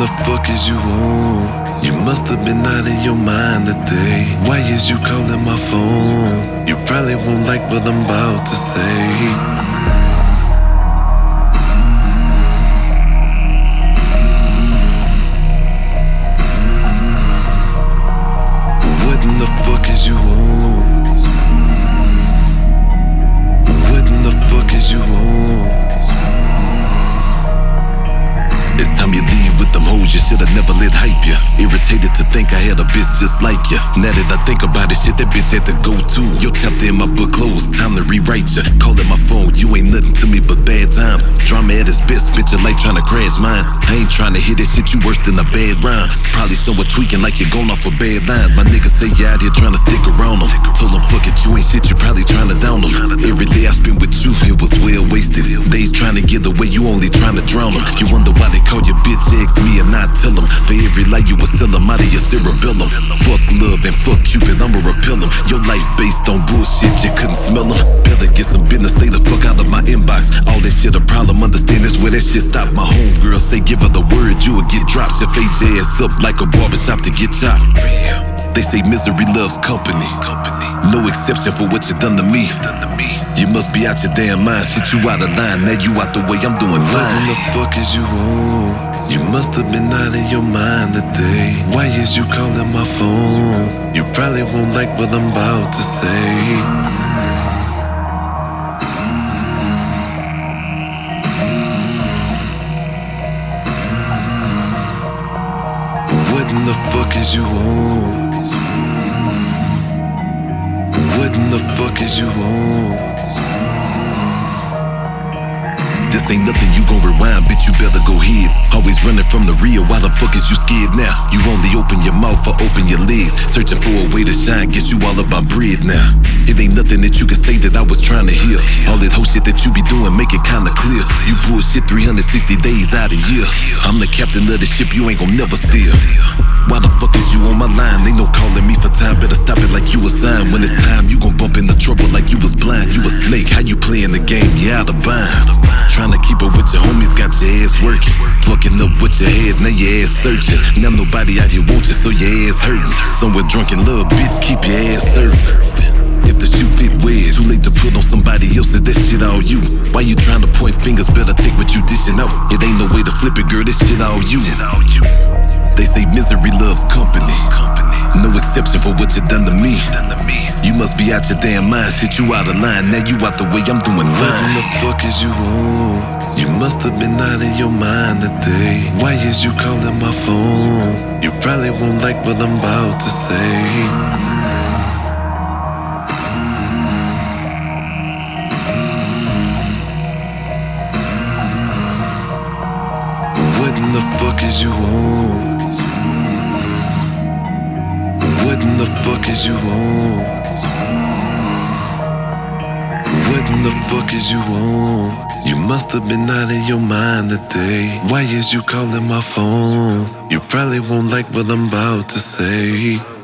the fuck is you on? You must have been out of your mind today. Why is you calling my phone? You probably won't like what I'm about to say. What in the fuck is you on? What in the fuck is you on? It's time you leave with them hoes, you should've never let hype ya. Irritated to think I had a bitch just like ya. Now that I think about it, shit, that bitch had to go too. Your chapter in my book closed, time to rewrite ya. Calling my phone, you ain't nothing to me but bad times. Drama at its best, spent your life trying to crash mine. I ain't trying to hear that shit, you worse than a bad rhyme. Probably somewhere tweaking like you're going off a bad line. My niggas say you out here trying to stick around them. Told them fuck it, you ain't shit, you probably trying to down them. Every day I spent with you, it was well wasted. Days trying to get away, you only trying to drown them. You wonder why they call your bitch ex me and not tell them. For every lie you would sell them out of your cerebellum. Fuck love and fuck Cupid, I'ma repel them. Your life based on bullshit, you couldn't smell them. Better get some business, stay the fuck out of my inbox. All that shit a problem, understand that's where that shit stop. My homegirl say give her the word, you would get dropped. She'll fade your ass up like a barbershop to get chopped. They say misery loves company. No exception for what you done to me. You must be out your damn mind. Shit, you out of line. Now you out the way, I'm doing fine. What in the fuck is you on? You must have been out of your mind today. Why is you calling my phone? You probably won't like what I'm about to say. What in the fuck is you on? What in the fuck is you on? This ain't nothing you gon' rewind, bitch, you better go ahead. Always running from the real, why the fuck is you scared now? You only open your mouth or open your legs. Searching for a way to shine, guess you all about bread now. It ain't nothing that you can say that I was trying to hear. All that whole shit that you be doing, make it kinda clear. You bullshit 360 days out a year. I'm the captain of the ship, you ain't gon' never steer. Why the fuck is you on my line? Ain't no calling me for time, better stop it like you a sign. When it's time, you gon' bump into trouble like you was blind. You a snake, how you playing the game? You out of bounds. Trying to keep up with your homies, got your ass working. Fucking up with your head, now your ass searching. Now nobody out here wants you, so your ass hurting. Somewhere drunk in love, bitch, keep your ass surfing. If the shoe fit weird, too late to put on somebody else, is that shit all you? Why you trying to point fingers, better take what you dishing out. It ain't no way to flip it, girl, this shit all you. They say misery loves company. No exception for what you done to me. You must be out your damn mind, shit, you out of line. Now you out the way, I'm doing fine. What in the fuck is you on? You must have been out of your mind today. Why is you calling my phone? You probably won't like what I'm about to say. What in the fuck is you on? What in the fuck is you on? What in the fuck is you on? You must have been out of your mind today. Why is you calling my phone? You probably won't like what I'm about to say.